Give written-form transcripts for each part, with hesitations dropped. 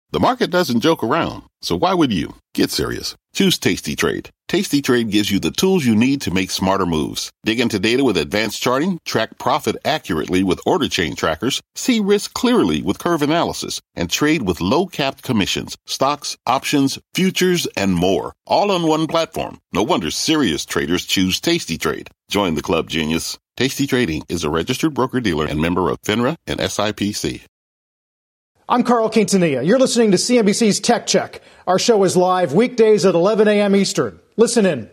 The market doesn't joke around, so why would you? Get serious. Choose Tasty Trade. Tasty Trade gives you the tools you need to make smarter moves. Dig into data with advanced charting, track profit accurately with order chain trackers, see risk clearly with curve analysis, and trade with low-capped commissions, stocks, options, futures, and more. All on one platform. No wonder serious traders choose Tasty Trade. Join the club, genius. Tasty Trading is a registered broker-dealer and member of FINRA and SIPC. I'm Carl Quintanilla. You're listening to CNBC's Tech Check. Our show is live weekdays at 11 a.m. Eastern. Listen in.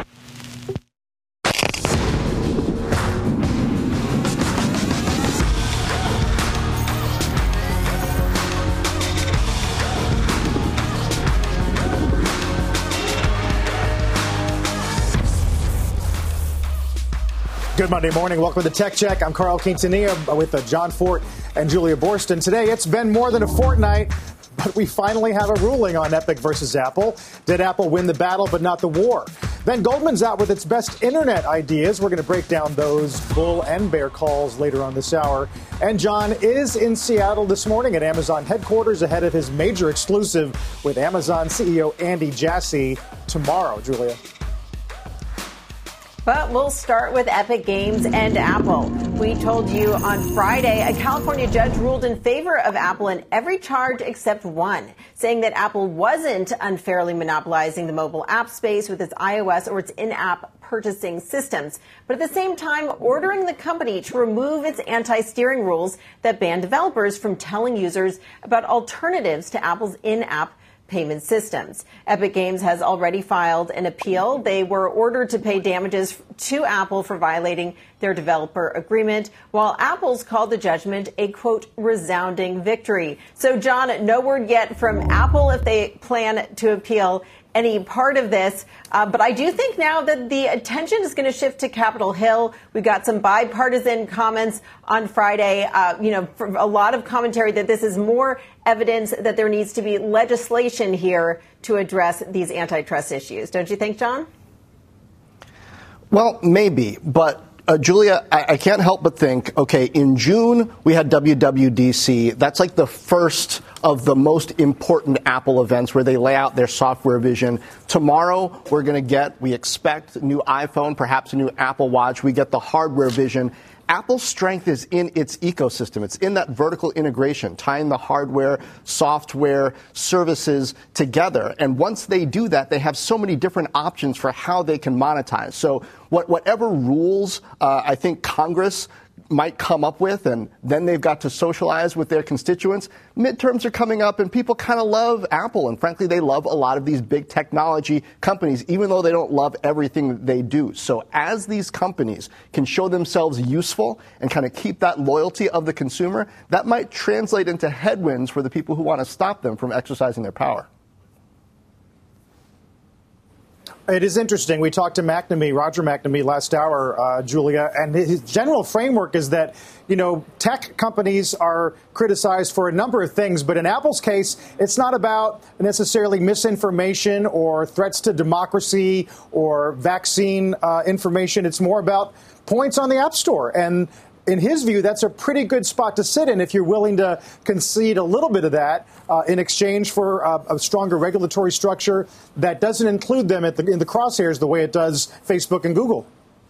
Good Monday morning. Welcome to Tech Check. I'm Carl Quintanilla with John Fort and Julia Boorstin. Today, it's been more than a fortnight, but we finally have a ruling on Epic versus Apple. Did Apple win the battle but not the war? Then Goldman's out with its best internet ideas. We're going to break down those bull and bear calls later on this hour. And John is in Seattle this morning at Amazon headquarters ahead of his major exclusive with Amazon CEO Andy Jassy tomorrow. Julia. But we'll start with Epic Games and Apple. We told you on Friday a California judge ruled in favor of Apple in every charge except one, saying that Apple wasn't unfairly monopolizing the mobile app space with its iOS or its in-app purchasing systems, but at the same time ordering the company to remove its anti-steering rules that ban developers from telling users about alternatives to Apple's in-app payment systems. Epic Games has already filed an appeal. They were ordered to pay damages to Apple for violating their developer agreement, while Apple's called the judgment a, quote, resounding victory. So, John, no word yet from Apple if they plan to appeal any part of this. But I do think now that the attention is going to shift to Capitol Hill. We got some bipartisan comments on Friday, for a lot of commentary that this is more evidence that there needs to be legislation here to address these antitrust issues. Don't you think, John? Well, maybe. But Julia, I can't help but think, okay, in June, we had WWDC. That's like the first of the most important Apple events where they lay out their software vision. Tomorrow, we expect a new iPhone, perhaps a new Apple Watch. We get the hardware vision. Apple's strength is in its ecosystem. It's in that vertical integration, tying the hardware, software, services together. And once they do that, they have so many different options for how they can monetize. So whatever rules I think Congress might come up with, and then they've got to socialize with their constituents. Midterms are coming up, and people kind of love Apple, and frankly, they love a lot of these big technology companies, even though they don't love everything that they do. So as these companies can show themselves useful and kind of keep that loyalty of the consumer, that might translate into headwinds for the people who want to stop them from exercising their power. It is interesting. We talked to Roger McNamee last hour, Julia, and his general framework is that, tech companies are criticized for a number of things. But in Apple's case, it's not about necessarily misinformation or threats to democracy or vaccine information. It's more about points on the App Store. And in his view, that's a pretty good spot to sit in if you're willing to concede a little bit of that in exchange for a stronger regulatory structure that doesn't include them in the crosshairs the way it does Facebook and Google.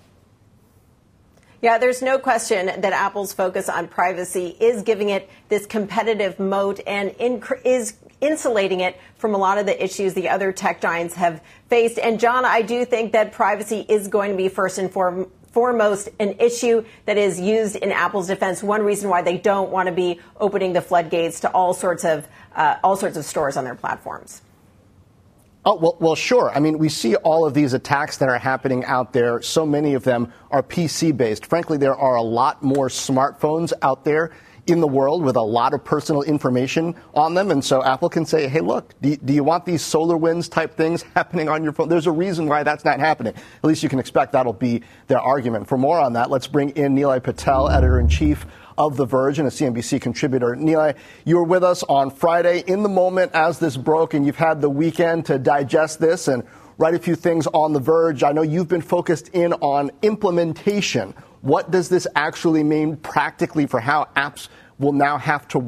Yeah, there's no question that Apple's focus on privacy is giving it this competitive moat and is insulating it from a lot of the issues the other tech giants have faced. And, John, I do think that privacy is going to be first and foremost an issue that is used in Apple's defense. One reason why they don't want to be opening the floodgates to all sorts of stores on their platforms. Oh, well, sure. I mean, we see all of these attacks that are happening out there. So many of them are PC-based. Frankly, there are a lot more smartphones out there in the world with a lot of personal information on them. And so Apple can say, hey, look, do you want these SolarWinds type things happening on your phone? There's a reason why that's not happening. At least you can expect that'll be their argument. For more on that, let's bring in Nilay Patel, editor-in-chief of The Verge and a CNBC contributor. Nilay, you were with us on Friday in the moment as this broke, and you've had the weekend to digest this and write a few things on The Verge. I know you've been focused in on implementation. What does this actually mean practically for how apps will now have to work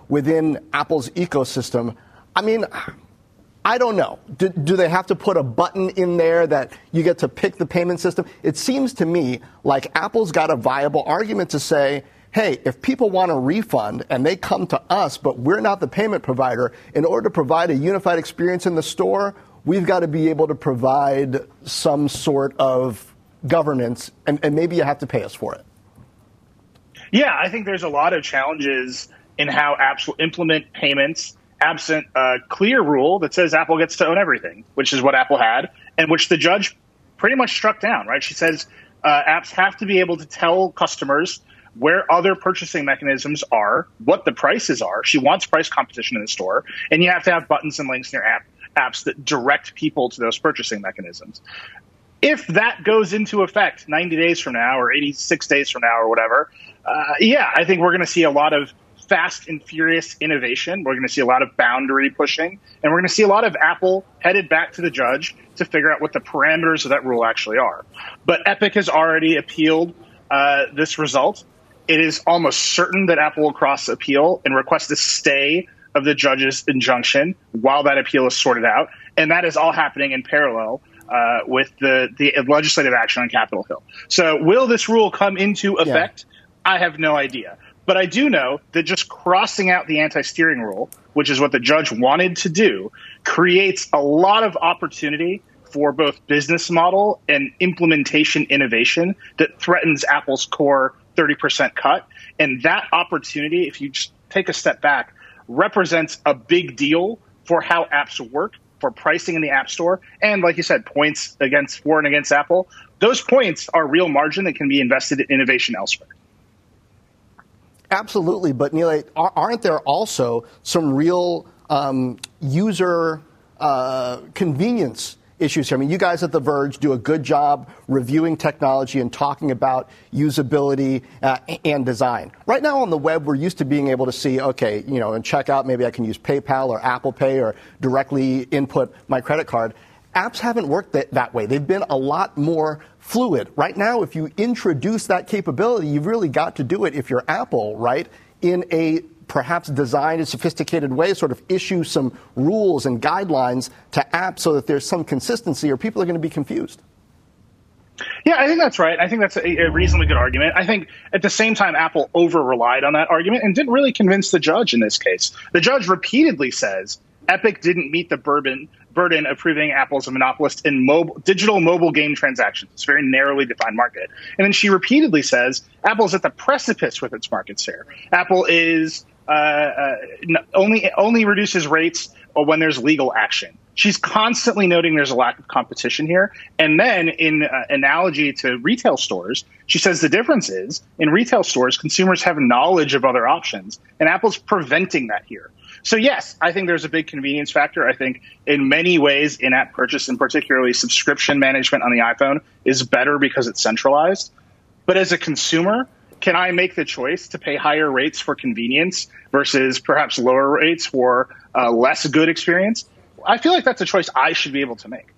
within Apple's ecosystem. I mean, I don't know. Do they have to put a button in there that you get to pick the payment system? It seems to me like Apple's got a viable argument to say, hey, if people want a refund and they come to us, but we're not the payment provider, in order to provide a unified experience in the store, we've got to be able to provide some sort of governance, and maybe you have to pay us for it. Yeah, I think there's a lot of challenges in how apps will implement payments absent a clear rule that says Apple gets to own everything, which is what Apple had, and which the judge pretty much struck down, right? She says apps have to be able to tell customers where other purchasing mechanisms are, what the prices are. She wants price competition in the store, and you have to have buttons and links in your apps that direct people to those purchasing mechanisms. If that goes into effect 90 days from now or 86 days from now or whatever, I think we're going to see a lot of fast and furious innovation. We're going to see a lot of boundary pushing, and we're going to see a lot of Apple headed back to the judge to figure out what the parameters of that rule actually are. But Epic has already appealed this result. It is almost certain that Apple will cross appeal and request a stay of the judge's injunction while that appeal is sorted out. And that is all happening in parallel with the legislative action on Capitol Hill. So will this rule come into effect? Yeah. I have no idea. But I do know that just crossing out the anti-steering rule, which is what the judge wanted to do, creates a lot of opportunity for both business model and implementation innovation that threatens Apple's core 30% cut. And that opportunity, if you just take a step back, represents a big deal for how apps work, for pricing in the App Store, and like you said, points for and against Apple. Those points are real margin that can be invested in innovation elsewhere. Absolutely, but Nilay, aren't there also some real user convenience issues here? I mean, you guys at The Verge do a good job reviewing technology and talking about usability and design. Right now on the web, we're used to being able to see, okay, in checkout, maybe I can use PayPal or Apple Pay or directly input my credit card. Apps haven't worked that way. They've been a lot more fluid. Right now, if you introduce that capability, you've really got to do it, if you're Apple, right, in a perhaps designed in a sophisticated way, sort of issue some rules and guidelines to apps so that there's some consistency, or people are going to be confused. Yeah, I think that's right. I think that's a reasonably good argument. I think at the same time, Apple over-relied on that argument and didn't really convince the judge in this case. The judge repeatedly says Epic didn't meet the burden of proving Apple's a monopolist in digital mobile game transactions. It's a very narrowly defined market. And then she repeatedly says Apple's at the precipice with its market share. Apple is only reduces rates when there's legal action. She's constantly noting there's a lack of competition here. And then in analogy to retail stores, she says the difference is in retail stores, consumers have knowledge of other options, and Apple's preventing that here. So yes, I think there's a big convenience factor. I think in many ways, in-app purchase and particularly subscription management on the iPhone is better because it's centralized. But as a consumer, can I make the choice to pay higher rates for convenience versus perhaps lower rates for a less good experience? I feel like that's a choice I should be able to make.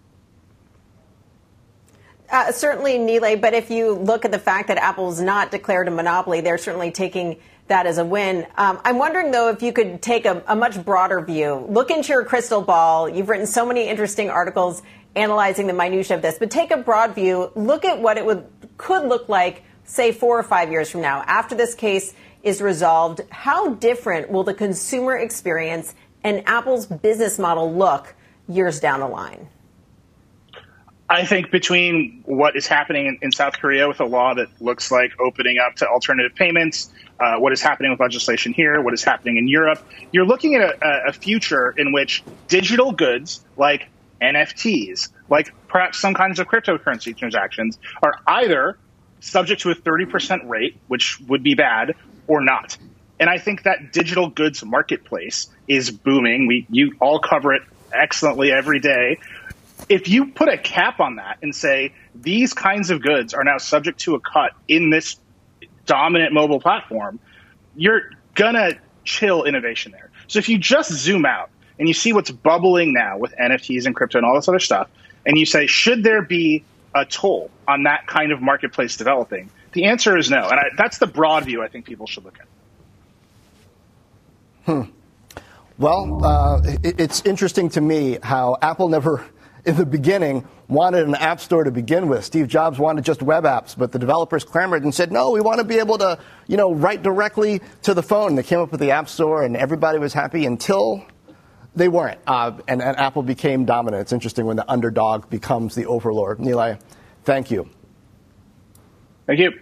Certainly, Nilay, but if you look at the fact that Apple's not declared a monopoly, they're certainly taking that as a win. I'm wondering, though, if you could take a much broader view. Look into your crystal ball. You've written so many interesting articles analyzing the minutiae of this, but take a broad view. Look at what it could look like, say, 4 or 5 years from now. After this case is resolved, how different will the consumer experience and Apple's business model look years down the line? I think between what is happening in South Korea with a law that looks like opening up to alternative payments, what is happening with legislation here, what is happening in Europe, you're looking at a future in which digital goods like NFTs, like perhaps some kinds of cryptocurrency transactions, are either subject to a 30% rate, which would be bad, or not. And I think that digital goods marketplace is booming. You all cover it excellently every day. If you put a cap on that and say these kinds of goods are now subject to a cut in this dominant mobile platform, you're going to chill innovation there. So if you just zoom out and you see what's bubbling now with NFTs and crypto and all this other stuff, and you say, should there be a toll on that kind of marketplace developing? The answer is no. And that's the broad view I think people should look at. Well, it's interesting to me how Apple never, in the beginning, wanted an app store to begin with. Steve Jobs wanted just web apps, but the developers clamored and said, no, we want to be able to, write directly to the phone. They came up with the app store, and everybody was happy until they weren't. And Apple became dominant. It's interesting when the underdog becomes the overlord. Nilay, thank you. Thank you.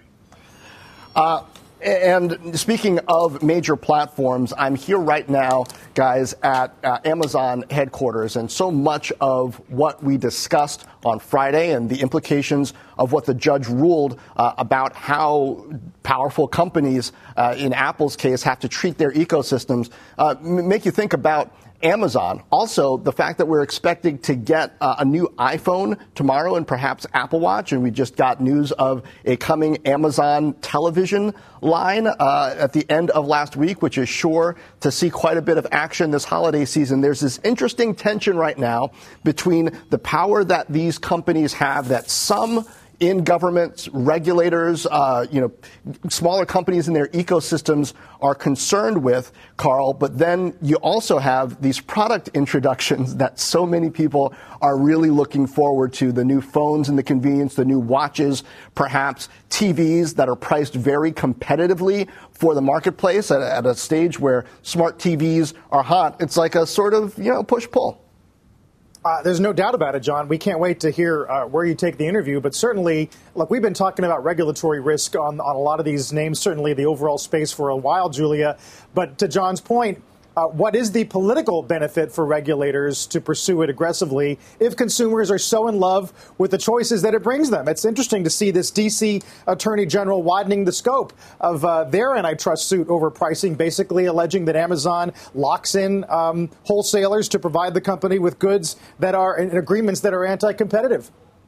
And speaking of major platforms, I'm here right now, guys, at Amazon headquarters. And so much of what we discussed on Friday and the implications of what the judge ruled about how powerful companies, in Apple's case, have to treat their ecosystems, make you think about Amazon. Also, the fact that we're expecting to get a new iPhone tomorrow and perhaps Apple Watch, and we just got news of a coming Amazon television line at the end of last week, which is sure to see quite a bit of action this holiday season. There's this interesting tension right now between the power that these companies have that some in governments, regulators, smaller companies in their ecosystems are concerned with, Carl. But then you also have these product introductions that so many people are really looking forward to. The new phones and the convenience, the new watches, perhaps TVs that are priced very competitively for the marketplace at a stage where smart TVs are hot. It's like a sort of, push-pull. There's no doubt about it, John. We can't wait to hear where you take the interview. But certainly, look, we've been talking about regulatory risk on a lot of these names, certainly the overall space for a while, Julia. But to John's point, what is the political benefit for regulators to pursue it aggressively if consumers are so in love with the choices that it brings them? It's interesting to see this D.C. Attorney General widening the scope of their antitrust suit over pricing, basically alleging that Amazon locks in wholesalers to provide the company with goods that are in agreements that are anti-competitive.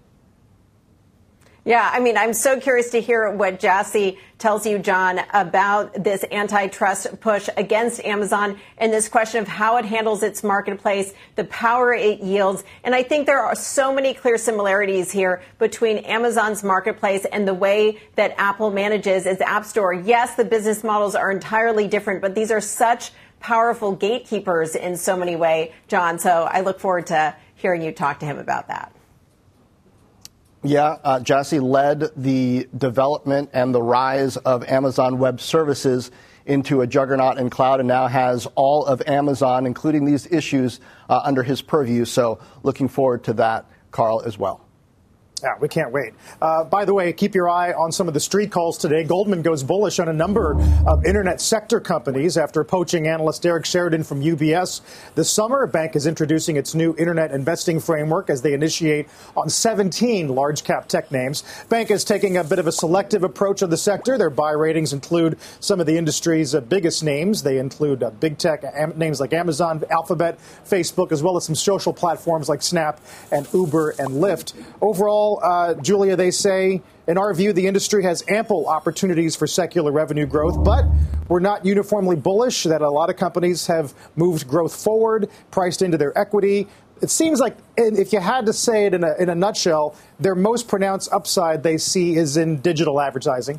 Yeah, I'm so curious to hear what Jassy tells you, John, about this antitrust push against Amazon and this question of how it handles its marketplace, the power it yields. And I think there are so many clear similarities here between Amazon's marketplace and the way that Apple manages its app store. Yes, the business models are entirely different, but these are such powerful gatekeepers in so many ways, John. So I look forward to hearing you talk to him about that. Yeah, Jassy led the development and the rise of Amazon Web Services into a juggernaut in cloud and now has all of Amazon, including these issues, under his purview. So looking forward to that, Carl, as well. Yeah, we can't wait. By the way, keep your eye on some of the street calls today. Goldman goes bullish on a number of internet sector companies after poaching analyst Eric Sheridan from UBS. This summer, bank is introducing its new internet investing framework as they initiate on 17 large cap tech names. Bank is taking a bit of a selective approach of the sector. Their buy ratings include some of the industry's biggest names. They include big tech names like Amazon, Alphabet, Facebook, as well as some social platforms like Snap and Uber and Lyft. Overall, Julia, they say, in our view, the industry has ample opportunities for secular revenue growth, but we're not uniformly bullish that a lot of companies have moved growth forward, priced into their equity. It seems like, if you had to say it in a nutshell, their most pronounced upside they see is in digital advertising.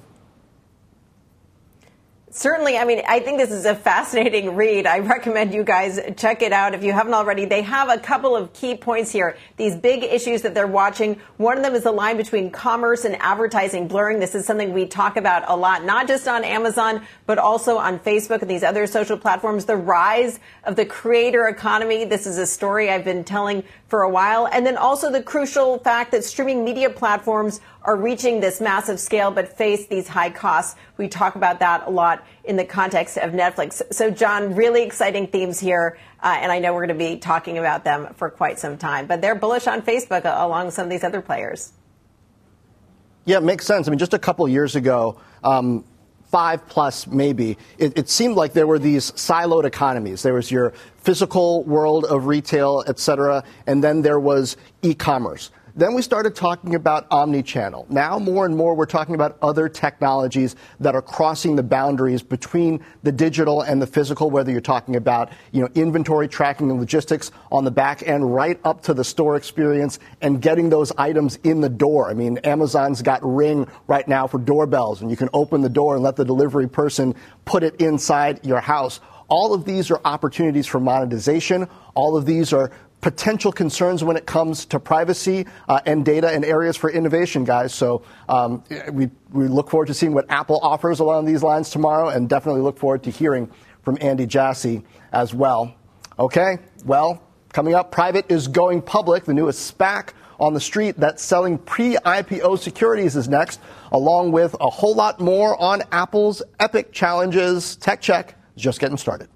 Certainly. I think this is a fascinating read. I recommend you guys check it out if you haven't already. They have a couple of key points here, these big issues that they're watching. One of them is the line between commerce and advertising blurring. This is something we talk about a lot, not just on Amazon, but also on Facebook and these other social platforms. The rise of the creator economy. This is a story I've been telling for a while. And then also the crucial fact that streaming media platforms are reaching this massive scale but face these high costs. We talk about that a lot in the context of Netflix. So, John, really exciting themes here, and I know we're going to be talking about them for quite some time. But they're bullish on Facebook along with some of these other players. Yeah, it makes sense. Just a couple of years ago, 5+ maybe, it seemed like there were these siloed economies. There was your physical world of retail, et cetera, and then there was e-commerce. Then we started talking about omni-channel. Now, more and more, we're talking about other technologies that are crossing the boundaries between the digital and the physical, whether you're talking about, inventory tracking and logistics on the back end, right up to the store experience and getting those items in the door. Amazon's got Ring right now for doorbells, and you can open the door and let the delivery person put it inside your house. All of these are opportunities for monetization. All of these are potential concerns when it comes to privacy and data and areas for innovation, guys. So we look forward to seeing what Apple offers along these lines tomorrow, and definitely look forward to hearing from Andy Jassy as well. Okay, well, coming up, Private is going public, the newest SPAC on the street that's selling pre-IPO securities is next, along with a whole lot more on Apple's Epic challenges. Tech Check is just getting started.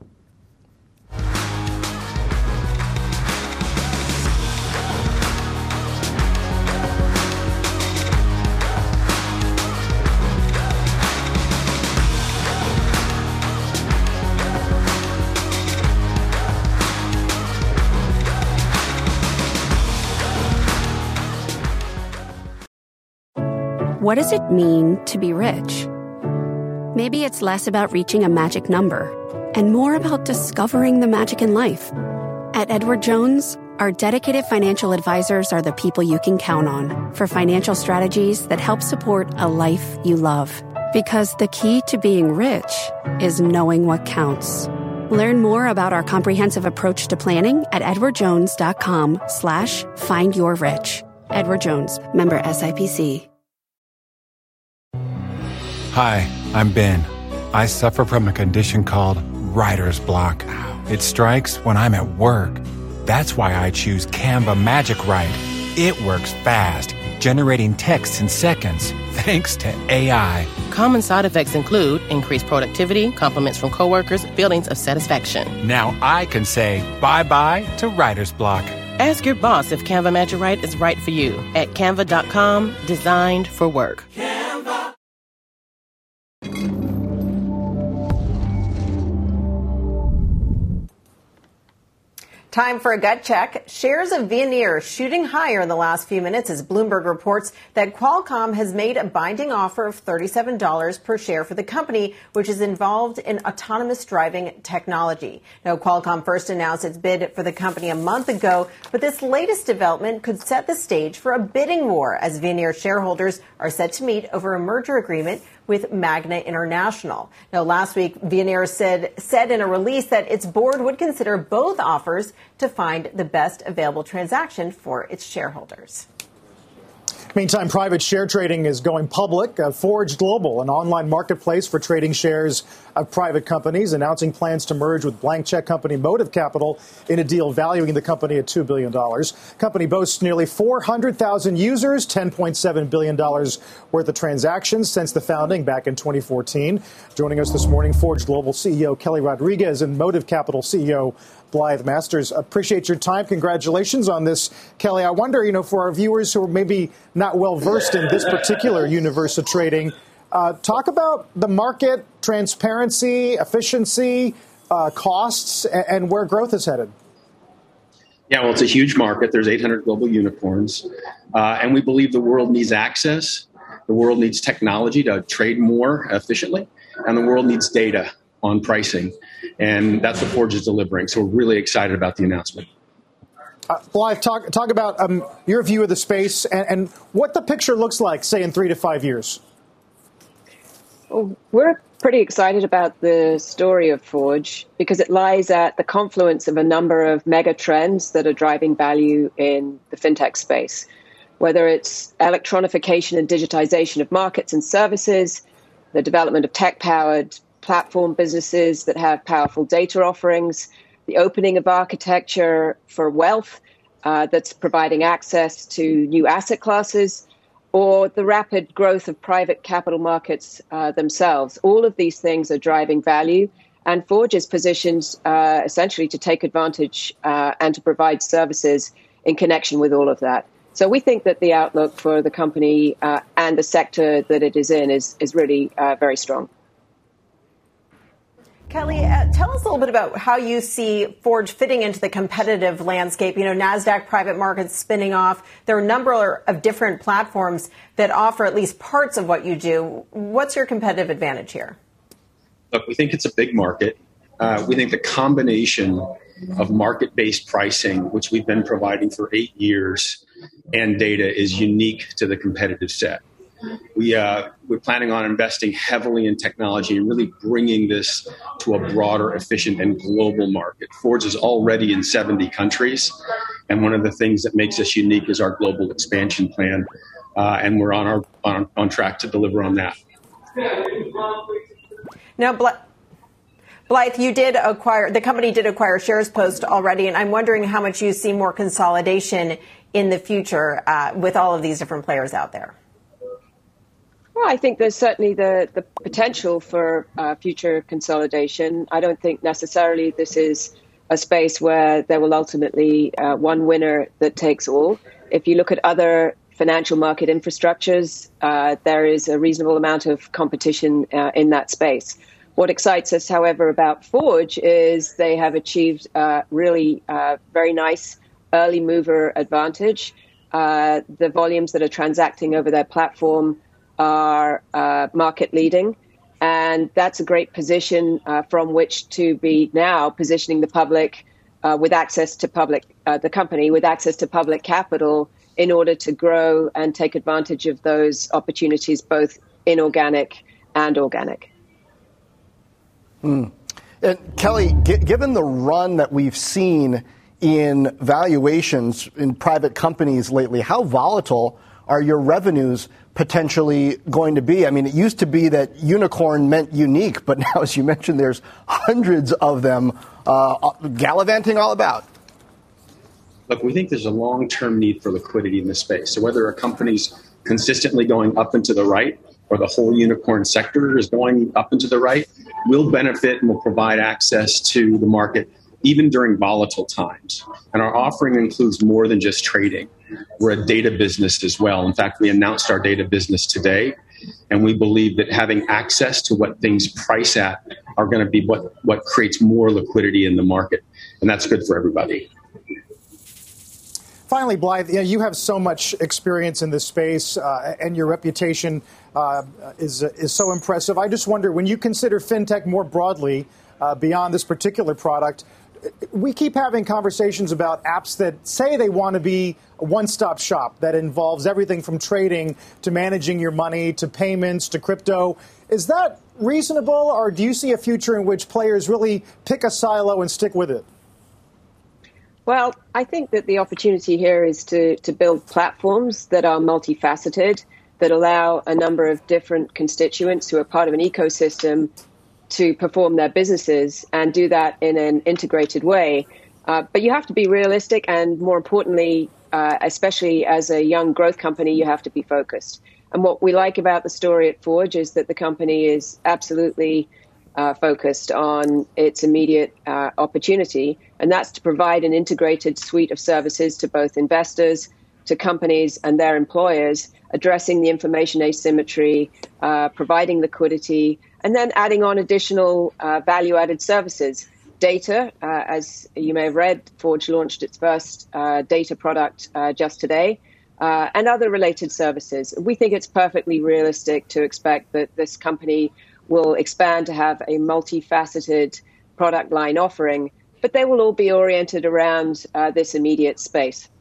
What does it mean to be rich? Maybe it's less about reaching a magic number and more about discovering the magic in life. At Edward Jones, our dedicated financial advisors are the people you can count on for financial strategies that help support a life you love. Because the key to being rich is knowing what counts. Learn more about our comprehensive approach to planning at edwardjones.com/findyourrich. Edward Jones, member SIPC. Hi, I'm Ben. I suffer from a condition called writer's block. It strikes when I'm at work. That's why I choose Canva Magic Write. It works fast, generating text in seconds, thanks to AI. Common side effects include increased productivity, compliments from coworkers, feelings of satisfaction. Now I can say bye-bye to writer's block. Ask your boss if Canva Magic Write is right for you at canva.com, designed for work. Canva. Time for a gut check. Shares of Veoneer shooting higher in the last few minutes as Bloomberg reports that Qualcomm has made a binding offer of $37 per share for the company, which is involved in autonomous driving technology. Now, Qualcomm first announced its bid for the company a month ago, but this latest development could set the stage for a bidding war as Veoneer shareholders are set to meet over a merger agreement with Magna International. Now, last week, Veoneer said in a release that its board would consider both offers to find the best available transaction for its shareholders. Meantime, private share trading is going public. Forge Global, an online marketplace for trading shares of private companies, announcing plans to merge with blank check company Motive Capital in a deal valuing the company at $2 billion. Company boasts nearly 400,000 users, $10.7 billion worth of transactions since the founding back in 2014. Joining us this morning, Forge Global CEO Kelly Rodriguez and Motive Capital CEO Blythe Masters. Appreciate your time. Congratulations on this, Kelly. I wonder, for our viewers who are maybe not well versed in this particular universe of trading, talk about the market, transparency, efficiency, costs, and where growth is headed. Yeah, well, it's a huge market. There's 800 global unicorns, and we believe the world needs access. The world needs technology to trade more efficiently, and the world needs data on pricing. And that's what Forge is delivering. So we're really excited about the announcement. Blythe, talk about your view of the space and what the picture looks like, say, in 3 to 5 years. Well, we're pretty excited about the story of Forge because it lies at the confluence of a number of mega trends that are driving value in the fintech space, whether it's electronification and digitization of markets and services, the development of tech-powered platform businesses that have powerful data offerings, the opening of architecture for wealth that's providing access to new asset classes, or the rapid growth of private capital markets themselves. All of these things are driving value, and Forge is positioned essentially to take advantage and to provide services in connection with all of that. So we think that the outlook for the company and the sector that it is in is really very strong. Kelly, tell us a little bit about how you see Forge fitting into the competitive landscape. NASDAQ private markets spinning off. There are a number of different platforms that offer at least parts of what you do. What's your competitive advantage here? Look, we think it's a big market. We think the combination of market-based pricing, which we've been providing for 8 years, and data is unique to the competitive set. We're planning on investing heavily in technology and really bringing this to a broader, efficient, and global market. Forge is already in 70 countries, and one of the things that makes us unique is our global expansion plan, and we're on track to deliver on that. Now, Blythe, the company did acquire SharesPost already, and I'm wondering how much you see more consolidation in the future with all of these different players out there. Well, I think there's certainly the potential for future consolidation. I don't think necessarily this is a space where there will ultimately one winner that takes all. If you look at other financial market infrastructures, there is a reasonable amount of competition in that space. What excites us, however, about Forge is they have achieved really very nice early mover advantage. The volumes that are transacting over their platform are market leading. And that's a great position from which to be now positioning the public with access to the company with access to public capital in order to grow and take advantage of those opportunities, both inorganic and organic. And Kelly, given the run that we've seen in valuations in private companies lately, how volatile are your revenues potentially going to be? I mean, it used to be that unicorn meant unique, but now, as you mentioned, there's hundreds of them gallivanting all about. Look, we think there's a long-term need for liquidity in this space. So whether a company's consistently going up and to the right or the whole unicorn sector is going up and to the right, we'll benefit and will provide access to the market even during volatile times. And our offering includes more than just trading. We're a data business as well. In fact, we announced our data business today, and we believe that having access to what things price at are going to be what creates more liquidity in the market. And that's good for everybody. Finally, Blythe, you have so much experience in this space, and your reputation is so impressive. I just wonder, when you consider fintech more broadly, beyond this particular product, we keep having conversations about apps that say they want to be a one-stop shop that involves everything from trading to managing your money to payments to crypto. Is that reasonable, or do you see a future in which players really pick a silo and stick with it? Well, I think that the opportunity here is to build platforms that are multifaceted, that allow a number of different constituents who are part of an ecosystem to perform their businesses and do that in an integrated way. But you have to be realistic, and more importantly, especially as a young growth company, you have to be focused. And what we like about the story at Forge is that the company is absolutely focused on its immediate opportunity, and that's to provide an integrated suite of services to both investors, to companies and their employers, addressing the information asymmetry, providing liquidity, and then adding on additional value-added services. Data, as you may have read, Forge launched its first data product just today, and other related services. We think it's perfectly realistic to expect that this company will expand to have a multifaceted product line offering, but they will all be oriented around this immediate space.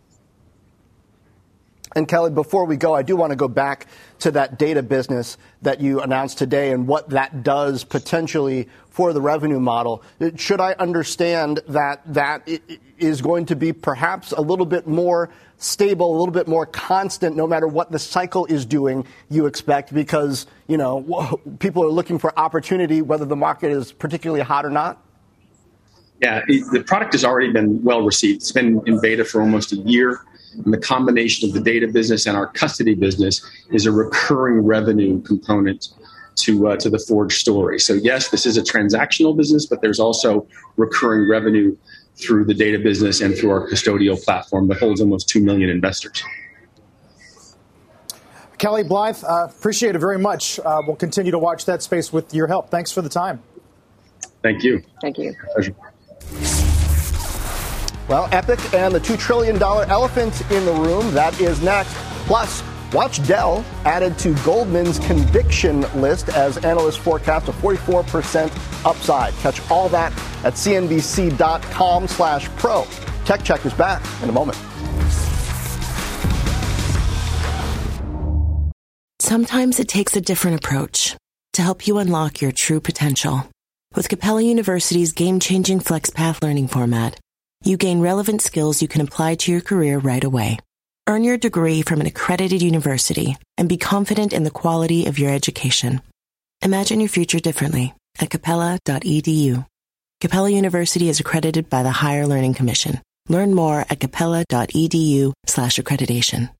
And Kelly, before we go, I do want to go back to that data business that you announced today and what that does potentially for the revenue model. Should I understand that that is going to be perhaps a little bit more stable, a little bit more constant, no matter what the cycle is doing, you expect, because, people are looking for opportunity, whether the market is particularly hot or not? Yeah, the product has already been well received. It's been in beta for almost a year. And the combination of the data business and our custody business is a recurring revenue component to the Forge story. So yes, this is a transactional business, but there's also recurring revenue through the data business and through our custodial platform that holds almost 2 million investors. Kelly, Blythe, appreciate it very much. We'll continue to watch that space with your help. Thanks for the time. Thank you. Thank you. Pleasure. Well, Epic and the $2 trillion elephant in the room, that is next. Plus, watch Dell added to Goldman's conviction list as analysts forecast a 44% upside. Catch all that at cnbc.com/pro. Tech Check is back in a moment. Sometimes it takes a different approach to help you unlock your true potential. With Capella University's game-changing FlexPath learning format, you gain relevant skills you can apply to your career right away. Earn your degree from an accredited university and be confident in the quality of your education. Imagine your future differently at capella.edu. Capella University is accredited by the Higher Learning Commission. Learn more at capella.edu/accreditation.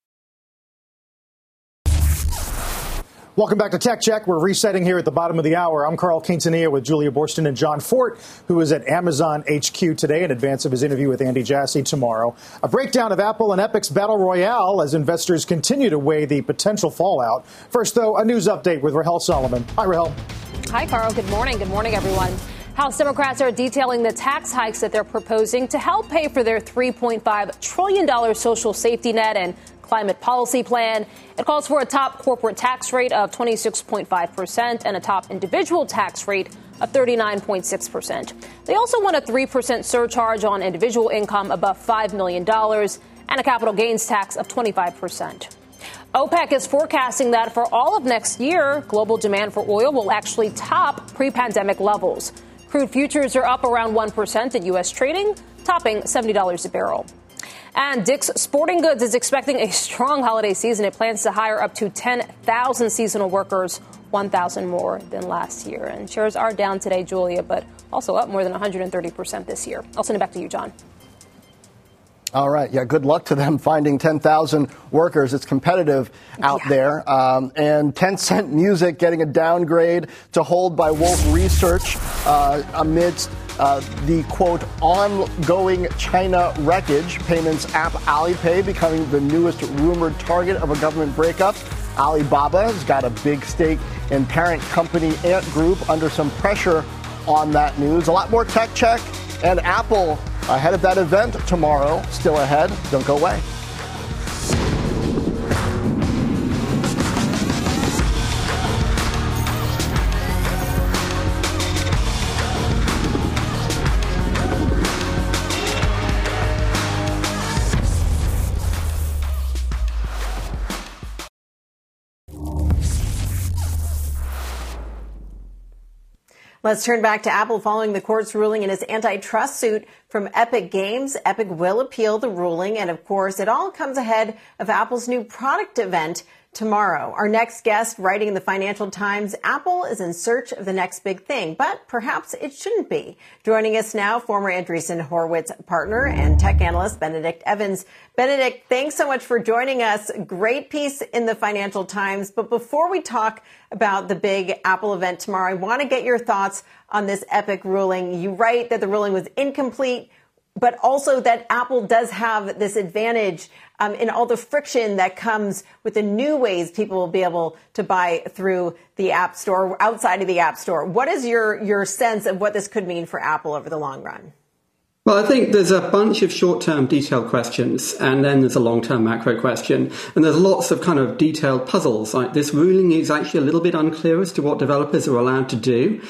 Welcome back to Tech Check. We're resetting here at the bottom of the hour. I'm Carl Quintanilla with Julia Boorstin and John Fort, who is at Amazon HQ today in advance of his interview with Andy Jassy tomorrow. A breakdown of Apple and Epic's battle royale as investors continue to weigh the potential fallout. First, though, a news update with Rahel Solomon. Hi, Rahel. Hi, Carl. Good morning. Good morning, everyone. House Democrats are detailing the tax hikes that they're proposing to help pay for their $3.5 trillion social safety net and climate policy plan. It calls for a top corporate tax rate of 26.5% and a top individual tax rate of 39.6%. They also want a 3% surcharge on individual income above $5 million and a capital gains tax of 25%. OPEC is forecasting that for all of next year, global demand for oil will actually top pre-pandemic levels. Crude futures are up around 1% in U.S. trading, topping $70 a barrel. And Dick's Sporting Goods is expecting a strong holiday season. It plans to hire up to 10,000 seasonal workers, 1,000 more than last year. And shares are down today, Julia, but also up more than 130% this year. I'll send it back to you, John. All right. Yeah, good luck to them finding 10,000 workers. It's competitive out there. And Tencent Music getting a downgrade to hold by Wolf Research amidst the, quote, ongoing China wreckage. Payments app Alipay becoming the newest rumored target of a government breakup. Alibaba has got a big stake in parent company Ant Group under some pressure on that news. A lot more Tech Check and Apple ahead of that event tomorrow. Still ahead. Don't go away. Let's turn back to Apple following the court's ruling in its antitrust suit from Epic Games. Epic will appeal the ruling. And of course, it all comes ahead of Apple's new product event tomorrow. Our next guest, writing in the Financial Times, Apple is in search of the next big thing, but perhaps it shouldn't be. Joining us now, former Andreessen Horowitz partner and tech analyst Benedict Evans. Benedict, thanks so much for joining us. Great piece in the Financial Times. But before we talk about the big Apple event tomorrow, I want to get your thoughts on this Epic ruling. You write that the ruling was incomplete, but also that Apple does have this advantage in all the friction that comes with the new ways people will be able to buy through the App Store, outside of the App Store. What is your sense of what this could mean for Apple over the long run? Well, I think there's a bunch of short-term detailed questions, and then there's a long-term macro question. And there's lots of kind of detailed puzzles. Like this ruling is actually a little bit unclear as to what developers are allowed to do.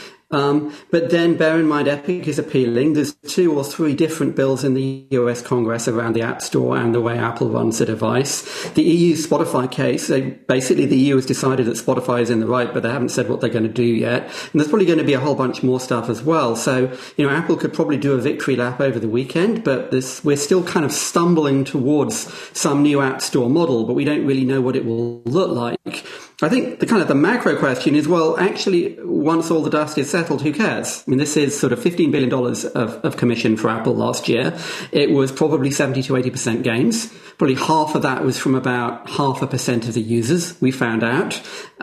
But then bear in mind, Epic is appealing. There's 2 or 3 different bills in the US Congress around the App Store and the way Apple runs the device. The EU Spotify case, basically the EU has decided that Spotify is in the right, but they haven't said what they're going to do yet. And there's probably going to be a whole bunch more stuff as well. So, Apple could probably do a victory lap over the weekend, but we're still kind of stumbling towards some new App Store model, but we don't really know what it will look like. I think the macro question is, well, actually, once all the dust is settled, who cares? I mean, this is sort of $15 billion of commission for Apple last year. It was probably 70 to 80% gains. Probably half of that was from about 0.5% of the users, we found out.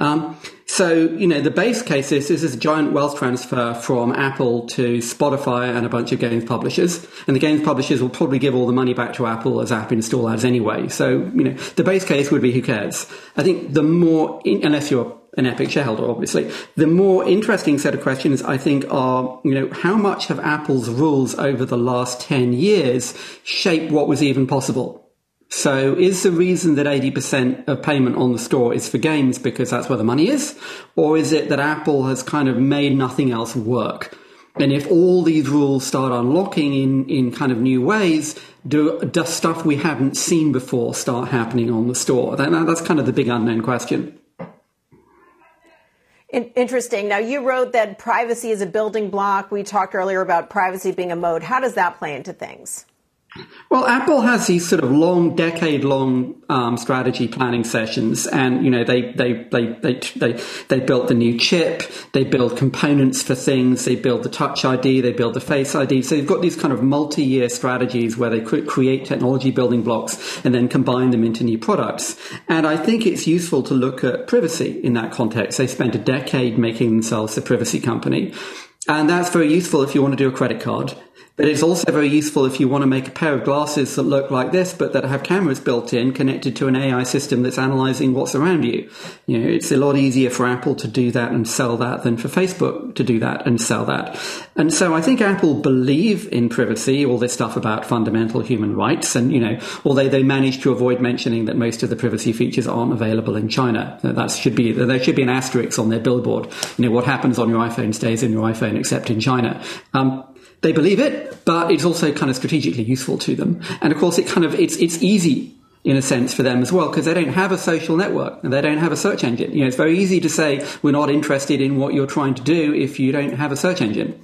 So, the base case is this is a giant wealth transfer from Apple to Spotify and a bunch of games publishers. And the games publishers will probably give all the money back to Apple as app install ads anyway. So, the base case would be who cares? I think the more, unless you're an Epic shareholder, obviously, the more interesting set of questions, I think, are, how much have Apple's rules over the last 10 years shaped what was even possible? So is the reason that 80% of payment on the store is for games because that's where the money is? Or is it that Apple has kind of made nothing else work? And if all these rules start unlocking in kind of new ways, does stuff we haven't seen before start happening on the store? That's kind of the big unknown question. Interesting. Now, you wrote that privacy is a building block. We talked earlier about privacy being a moat. How does that play into things? Well, Apple has these sort of decade-long strategy planning sessions, and they built the new chip, they build components for things, they build the Touch ID, they build the Face ID. So they've got these kind of multi-year strategies where they create technology building blocks and then combine them into new products. And I think it's useful to look at privacy in that context. They spent a decade making themselves a privacy company, and that's very useful if you want to do a credit card. But it's also very useful if you want to make a pair of glasses that look like this, but that have cameras built in, connected to an AI system that's analyzing what's around you. It's a lot easier for Apple to do that and sell that than for Facebook to do that and sell that. And so I think Apple believe in privacy, all this stuff about fundamental human rights. And, although they managed to avoid mentioning that most of the privacy features aren't available in China, there should be an asterisk on their billboard. What happens on your iPhone stays in your iPhone, except in China. They believe it, but it's also kind of strategically useful to them. And of course, it's easy in a sense for them as well, because they don't have a social network and they don't have a search engine. It's very easy to say we're not interested in what you're trying to do if you don't have a search engine.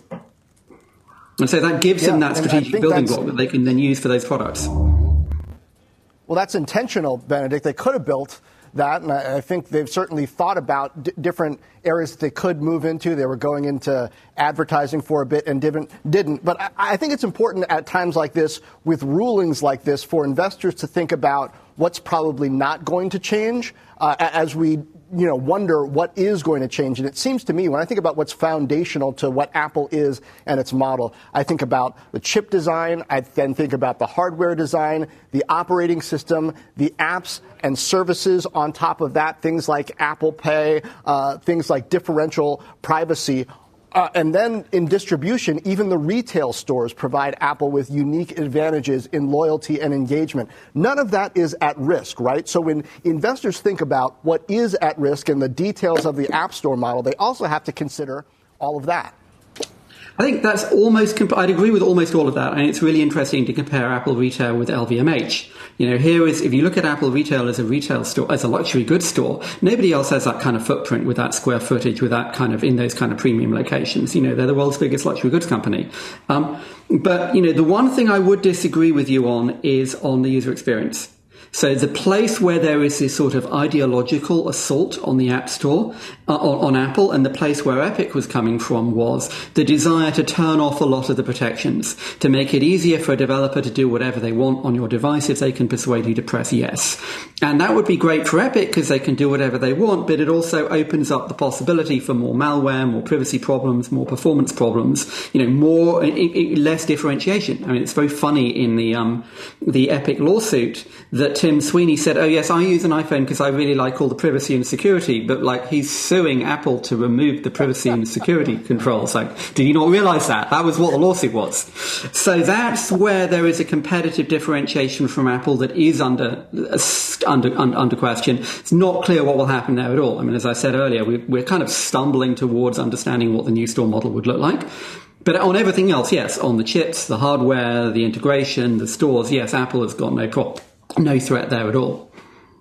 And so that gives them that strategic building block that they can then use for those products. Well, that's intentional, Benedict. They could have built that, and I think they've certainly thought about different areas that they could move into. They were going into advertising for a bit and didn't. But I think it's important at times like this, with rulings like this, for investors to think about what's probably not going to change as we wonder what is going to change. And it seems to me, when I think about what's foundational to what Apple is and its model, I think about the chip design, I then think about the hardware design, the operating system, the apps and services on top of that, things like Apple Pay, things like differential privacy. And then in distribution, even the retail stores provide Apple with unique advantages in loyalty and engagement. None of that is at risk, right? So when investors think about what is at risk and the details of the App Store model, they also have to consider all of that. I think that's I'd agree with almost all of that. And it's really interesting to compare Apple Retail with LVMH. If you look at Apple Retail as a retail store, as a luxury goods store, nobody else has that kind of footprint with that square footage, with that kind of, in those kind of premium locations. They're the world's biggest luxury goods company. But the one thing I would disagree with you on is on the user experience. So the place where there is this sort of ideological assault on the App Store, on Apple, and the place where Epic was coming from was the desire to turn off a lot of the protections, to make it easier for a developer to do whatever they want on your device if they can persuade you to press yes. And that would be great for Epic because they can do whatever they want, but it also opens up the possibility for more malware, more privacy problems, more performance problems, less differentiation. I mean, it's very funny in the Epic lawsuit that Tim Sweeney said, oh yes, I use an iPhone because I really like all the privacy and security, but he's suing Apple to remove the privacy and security controls. Did you not realize that? That was what the lawsuit was. So that's where there is a competitive differentiation from Apple that is under question. It's not clear what will happen there at all. I mean, as I said earlier, we're kind of stumbling towards understanding what the new store model would look like. But on everything else, yes, on the chips, the hardware, the integration, the stores, yes, Apple has got no threat there at all.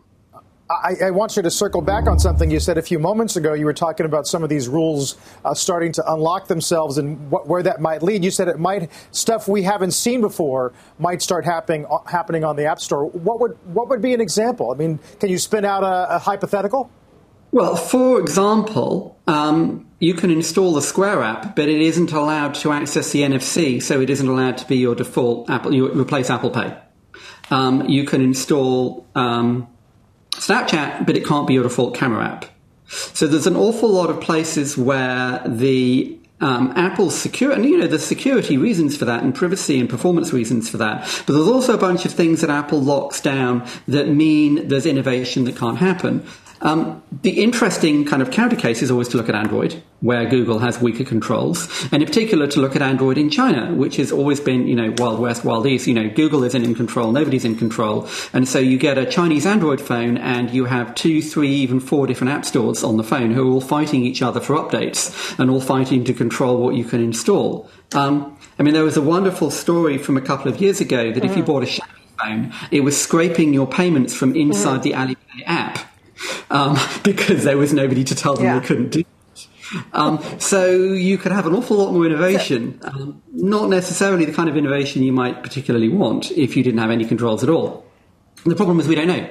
I want you to circle back on something you said a few moments ago. You were talking about some of these rules starting to unlock themselves and where that might lead. You said stuff we haven't seen before might start happening on the App Store. What would be an example? I mean, can you spin out a hypothetical? Well, for example, you can install the Square app, but it isn't allowed to access the NFC, so it isn't allowed to be your default Apple. You replace Apple Pay. You can install Snapchat, but it can't be your default camera app. So there's an awful lot of places where the Apple's security, and the security reasons for that and privacy and performance reasons for that. But there's also a bunch of things that Apple locks down that mean there's innovation that can't happen. The interesting kind of counter case is always to look at Android, where Google has weaker controls, and in particular to look at Android in China, which has always been, Wild West, Wild East. Google isn't in control, nobody's in control. And so you get a Chinese Android phone and you have 2, 3, even 4 different app stores on the phone who are all fighting each other for updates and all fighting to control what you can install. There was a wonderful story from a couple of years ago that if you bought a Xiaomi phone, it was scraping your payments from inside the Alipay app. Because there was nobody to tell them they couldn't do it. So you could have an awful lot more innovation, not necessarily the kind of innovation you might particularly want if you didn't have any controls at all. And the problem is we don't know.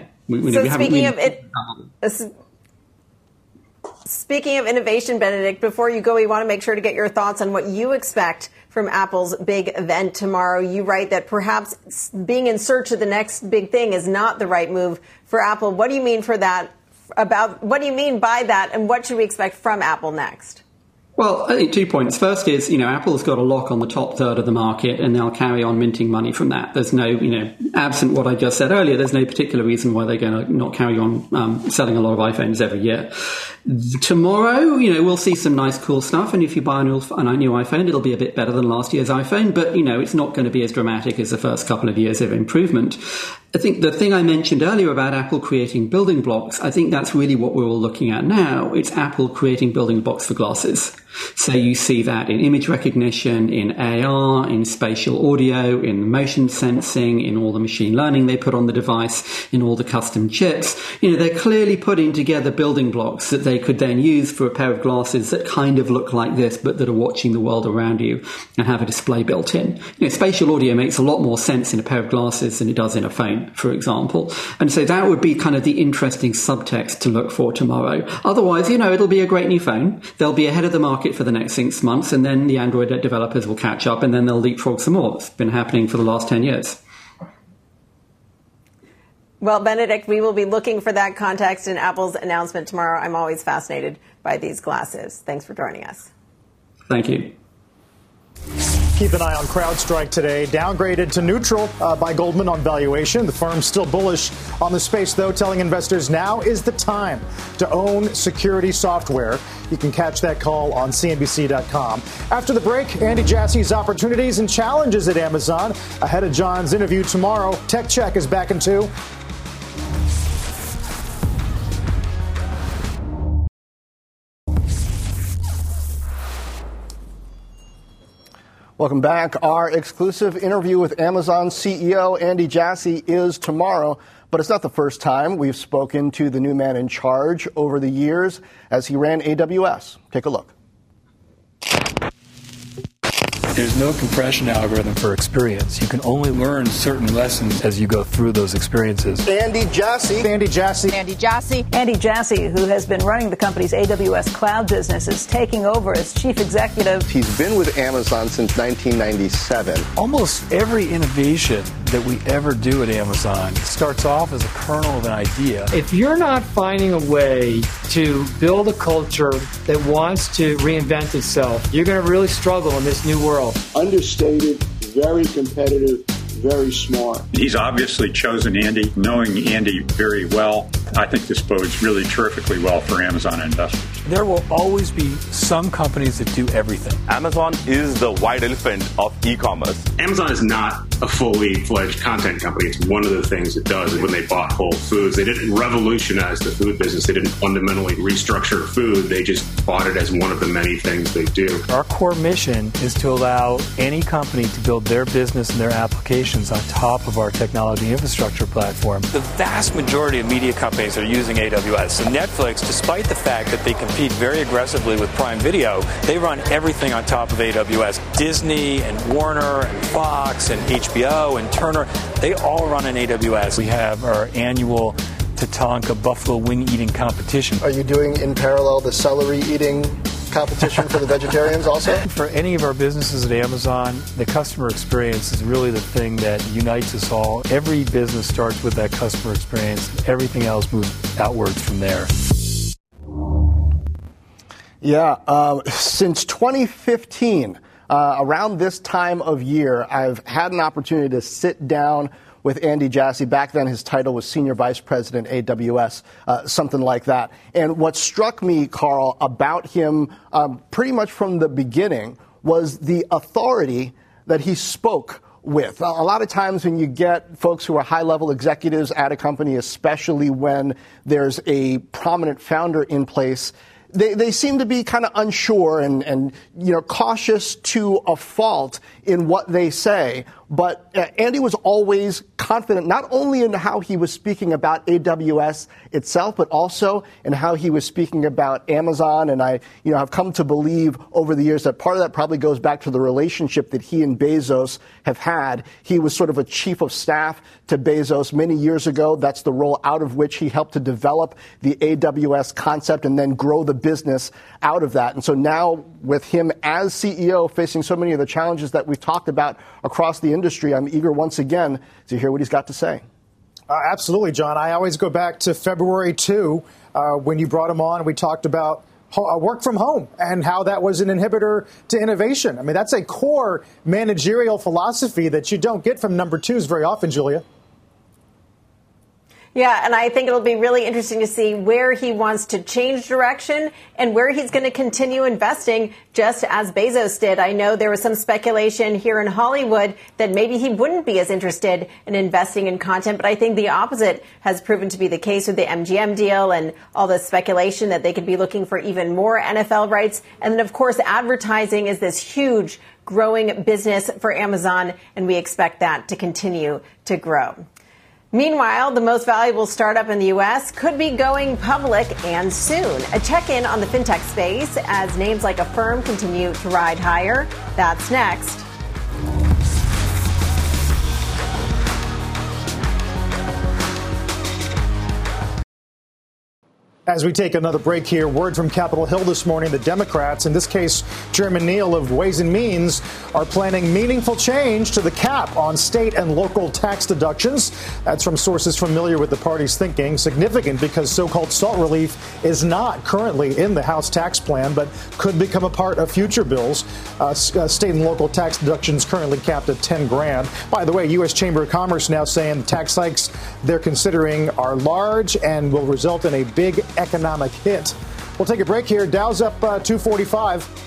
Speaking of innovation, Benedict, before you go, we want to make sure to get your thoughts on what you expect from Apple's big event tomorrow. You write that perhaps being in search of the next big thing is not the right move for Apple. What do you mean what do you mean by that, and what should we expect from Apple next? Well, I think 2 points. First is, Apple's got a lock on the top third of the market, and they'll carry on minting money from that. There's no, absent what I just said earlier, there's no particular reason why they're going to not carry on selling a lot of iPhones every year. Tomorrow, we'll see some nice, cool stuff, and if you buy a new iPhone, it'll be a bit better than last year's iPhone, but, it's not going to be as dramatic as the first couple of years of improvement. I think the thing I mentioned earlier about Apple creating building blocks, I think that's really what we're all looking at now. It's Apple creating building blocks for glasses. So you see that in image recognition, in AR, in spatial audio, in motion sensing, in all the machine learning they put on the device, in all the custom chips. They're clearly putting together building blocks that they could then use for a pair of glasses that kind of look like this, but that are watching the world around you and have a display built in. Spatial audio makes a lot more sense in a pair of glasses than it does in a phone, for example. And so that would be kind of the interesting subtext to look for tomorrow. Otherwise, it'll be a great new phone. They'll be ahead of the market for the next 6 months, and then the Android developers will catch up, and then they'll leapfrog some more. It's been happening for the last 10 years. Well, Benedict, we will be looking for that context in Apple's announcement tomorrow. I'm always fascinated by these glasses. Thanks for joining us. Thank you. Keep an eye on CrowdStrike today. Downgraded to neutral by Goldman on valuation. The firm's still bullish on the space, though, telling investors now is the time to own security software. You can catch that call on CNBC.com. After the break, Andy Jassy's opportunities and challenges at Amazon. Ahead of John's interview tomorrow, Tech Check is back in 2. Welcome back. Our exclusive interview with Amazon CEO Andy Jassy is tomorrow, but it's not the first time we've spoken to the new man in charge over the years as he ran AWS. Take a look. There's no compression algorithm for experience. You can only learn certain lessons as you go through those experiences. Andy Jassy. Andy Jassy. Andy Jassy. Andy Jassy, who has been running the company's AWS cloud business, is taking over as chief executive. He's been with Amazon since 1997. Almost every innovation that we ever do at Amazon starts off as a kernel of an idea. If you're not finding a way to build a culture that wants to reinvent itself, you're going to really struggle in this new world. Understated, very competitive, very smart. He's obviously chosen Andy. Knowing Andy very well, I think this bodes really terrifically well for Amazon investors. There will always be some companies that do everything. Amazon is the white elephant of e-commerce. Amazon is not a fully fledged content company. It's one of the things it does. When they bought Whole Foods, they didn't revolutionize the food business. They didn't fundamentally restructure food. They just bought it as one of the many things they do. Our core mission is to allow any company to build their business and their applications on top of our technology infrastructure platform. The vast majority of media companies are using AWS. And Netflix, despite the fact that they compete very aggressively with Prime Video, they run everything on top of AWS. Disney and Warner and Fox and HBO and Turner, they all run on AWS. We have our annual Tatanka buffalo wing eating competition. Are you doing in parallel the celery eating competition for the vegetarians also? For any of our businesses at Amazon, the customer experience is really the thing that unites us all. Every business starts with that customer experience. Everything else moves outwards from there. Yeah, since 2015, around this time of year, I've had an opportunity to sit down with Andy Jassy. Back then, his title was Senior Vice President, AWS, something like that. And what struck me, Carl, about him pretty much from the beginning was the authority that he spoke with. A lot of times when you get folks who are high-level executives at a company, especially when there's a prominent founder in place, they seem to be kind of unsure and cautious to a fault in what they say. But Andy was always confident, not only in how he was speaking about AWS itself, but also in how he was speaking about Amazon. And I, have come to believe over the years that part of that probably goes back to the relationship that he and Bezos have had. He was sort of a chief of staff to Bezos many years ago. That's the role out of which he helped to develop the AWS concept and then grow the business out of that. And so now with him as CEO facing so many of the challenges that we've talked about across the industry, I'm eager once again to hear what he's got to say. Absolutely, John. I always go back to February 2 when you brought him on. We talked about work from home and how that was an inhibitor to innovation. I mean, that's a core managerial philosophy that you don't get from number twos very often, Julia. Yeah, and I think it'll be really interesting to see where he wants to change direction and where he's going to continue investing, just as Bezos did. I know there was some speculation here in Hollywood that maybe he wouldn't be as interested in investing in content, but I think the opposite has proven to be the case with the MGM deal and all the speculation that they could be looking for even more NFL rights. And then, of course, advertising is this huge growing business for Amazon, and we expect that to continue to grow. Meanwhile, the most valuable startup in the U.S. could be going public and soon. A check-in on the fintech space as names like Affirm continue to ride higher. That's next. As we take another break here, word from Capitol Hill this morning, the Democrats, in this case, Chairman Neal of Ways and Means, are planning meaningful change to the cap on state and local tax deductions. That's from sources familiar with the party's thinking. Significant because so-called SALT relief is not currently in the House tax plan, but could become a part of future bills. State and local tax deductions currently capped at $10,000. By the way, U.S. Chamber of Commerce now saying the tax hikes they're considering are large and will result in a big economic hit. We'll take a break here. Dow's up 245.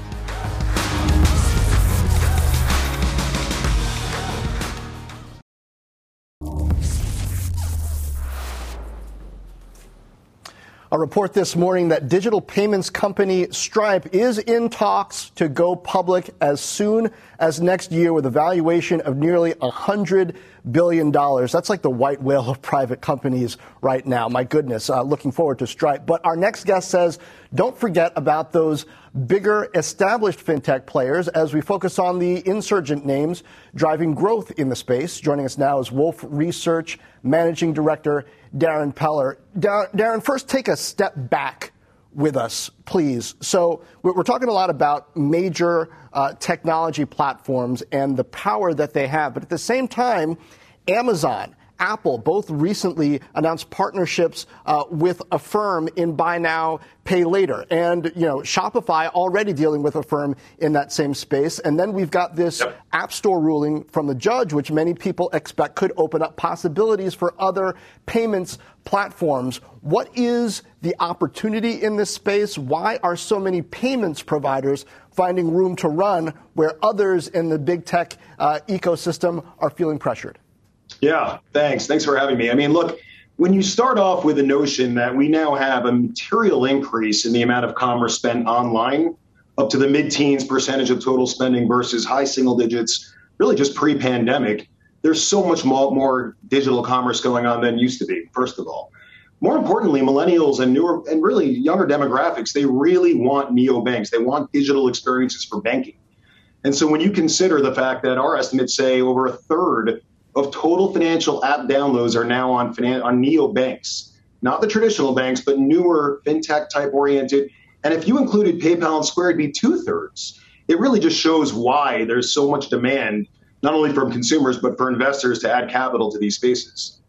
A report this morning that digital payments company Stripe is in talks to go public as soon as next year with a valuation of nearly $100 billion. That's like the white whale of private companies right now. My goodness, looking forward to Stripe. But our next guest says, don't forget about those bigger established fintech players as we focus on the insurgent names driving growth in the space. Joining us now is Wolfe Research Managing Director Darren Peller. Darren, first take a step back with us, please. So we're talking a lot about major technology platforms and the power that they have. But at the same time, Amazon, Apple both recently announced partnerships with Affirm in buy now, pay later. And, Shopify already dealing with Affirm in that same space. And then we've got this App Store ruling from the judge, which many people expect could open up possibilities for other payments platforms. What is the opportunity in this space? Why are so many payments providers finding room to run where others in the big tech ecosystem are feeling pressured? Yeah, thanks. Thanks for having me. I mean, look, when you start off with the notion that we now have a material increase in the amount of commerce spent online, up to the mid-teens percentage of total spending versus high single digits, really just pre-pandemic, there's so much more digital commerce going on than used to be, first of all. More importantly, millennials and newer and really younger demographics, they really want neobanks. They want digital experiences for banking. And so when you consider the fact that our estimates say over a third of total financial app downloads are now on neobanks, not the traditional banks, but newer fintech type oriented. And if you included PayPal and Square, it'd be 2/3. It really just shows why there's so much demand, not only from consumers, but for investors to add capital to these spaces.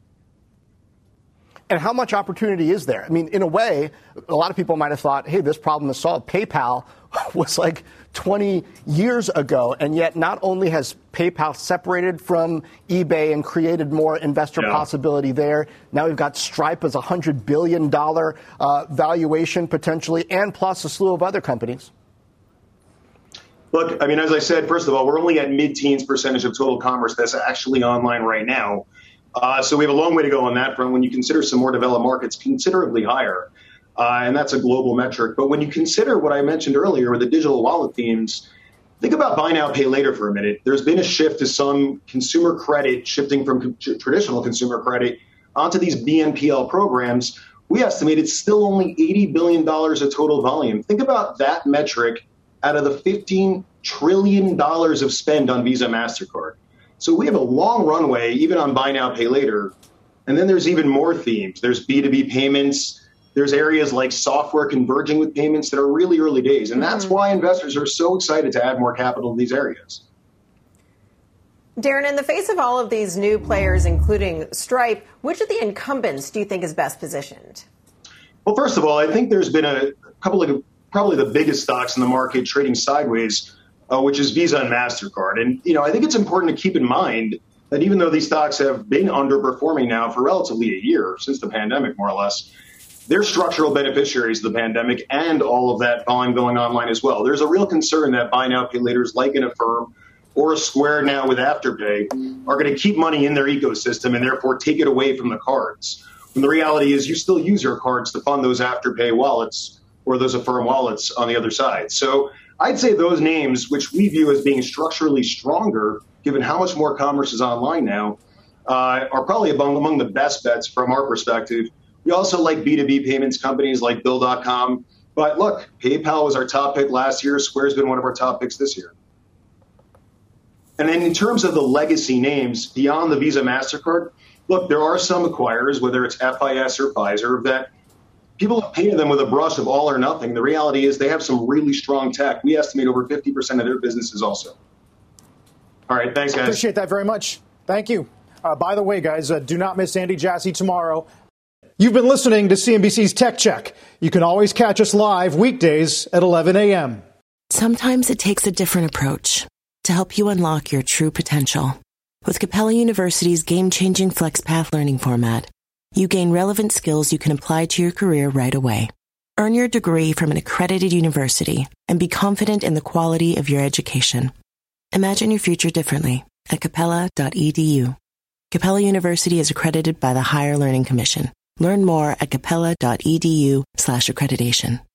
And how much opportunity is there? I mean, in a way, a lot of people might have thought, hey, this problem is solved. PayPal was like 20 years ago. And yet not only has PayPal separated from eBay and created more investor possibility there, now we've got Stripe as a $100 billion valuation potentially, and plus a slew of other companies. Look, I mean, as I said, first of all, we're only at mid-teens percentage of total commerce that's actually online right now. So we have a long way to go on that front. When you consider some more developed markets, considerably higher. And that's a global metric. But when you consider what I mentioned earlier with the digital wallet themes, Think about buy now, pay later for a minute. There's been a shift to some consumer credit, shifting from traditional consumer credit onto these BNPL programs. We estimate it's still only $80 billion of total volume. Think about that metric out of the $15 trillion of spend on Visa, MasterCard. So we have a long runway, even on buy now, pay later. And then there's even more themes. There's B2B payments. There's areas like software converging with payments that are really early days. And that's why investors are so excited to add more capital in these areas. Darren, in the face of all of these new players, including Stripe, which of the incumbents do you think is best positioned? Well, first of all, I think there's been a couple of probably the biggest stocks in the market trading sideways, which is Visa and MasterCard. And, I think it's important to keep in mind that even though these stocks have been underperforming now for relatively a year, since the pandemic, more or less, they're structural beneficiaries of the pandemic and all of that volume going online as well. There's a real concern that buy now, pay laters like an Affirm or a Square now with Afterpay are going to keep money in their ecosystem and therefore take it away from the cards. When the reality is you still use your cards to fund those Afterpay wallets or those Affirm wallets on the other side. So I'd say those names, which we view as being structurally stronger, given how much more commerce is online now, are probably among the best bets from our perspective. We also like B2B payments companies like Bill.com. But look, PayPal was our top pick last year. Square's been one of our top picks this year. And then in terms of the legacy names beyond the Visa, MasterCard, look, there are some acquirers, whether it's FIS or Pfizer, that people have painted them with a brush of all or nothing. The reality is they have some really strong tech. We estimate over 50% of their businesses also. All right, thanks, guys. Appreciate that very much. Thank you. By the way, guys, do not miss Andy Jassy tomorrow. You've been listening to CNBC's Tech Check. You can always catch us live weekdays at 11 a.m. Sometimes it takes a different approach to help you unlock your true potential. With Capella University's game-changing FlexPath learning format, you gain relevant skills you can apply to your career right away. Earn your degree from an accredited university and be confident in the quality of your education. Imagine your future differently at capella.edu. Capella University is accredited by the Higher Learning Commission. Learn more at capella.edu/accreditation.